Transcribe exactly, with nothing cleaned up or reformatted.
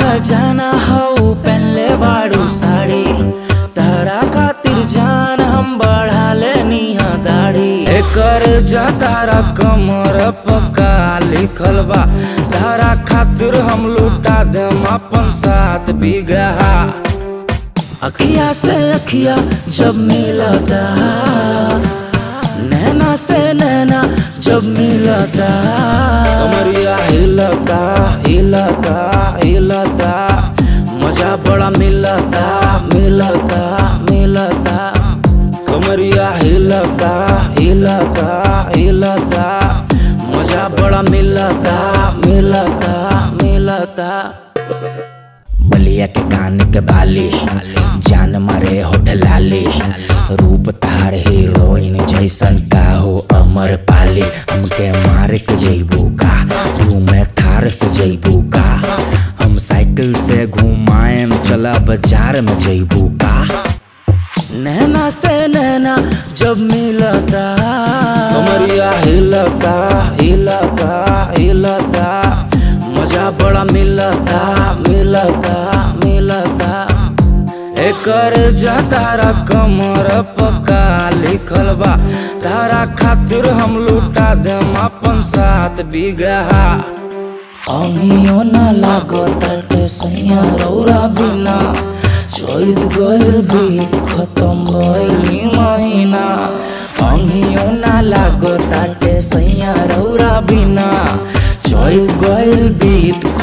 खजाना हऊ पहनले बाड़ू साड़ी, तहरा खातिर जान हम बढ़ा लेनी हा दाढ़ी। एकर जतारा कमर पक्का लिखल बा, तहरा खातिर हम लुटा देम अपन सात बीघा। अखिया से अखिया जब मिलता, नैना से नैना जब मिलता, कमरिया हिलता हिलता हिलता, मजा बड़ा मिलता मिलता मिलता, कमरिया हिलता हिलता हिलता, मजा बड़ा मिलता मिलता मिलता। बलिया के कान के बाली, जान मारे होठ लाली, रूप तार हीरोइन जैसन का हो अमर पाली। हमके मार के जइबू का, तू मैं थार से जइबू का, हम साइकिल से घुमाएम चला बाजार में जइबू का। नैना से नैना जब मिलता, कमरिया हिलता हिलता हिलता, मजा बड़ा मिलता मिलता मिलता। एकर जतारा कमर पक्का लिखल बा, तारा खातिर हम लुटा देम अपन सात बीघा। अहियो ना लागत सैया रौरा बिना, चैत गइल बीत खत्म भइल महीना। अहियो ना लागत सैया रौरा बिना, चैत गइल बीत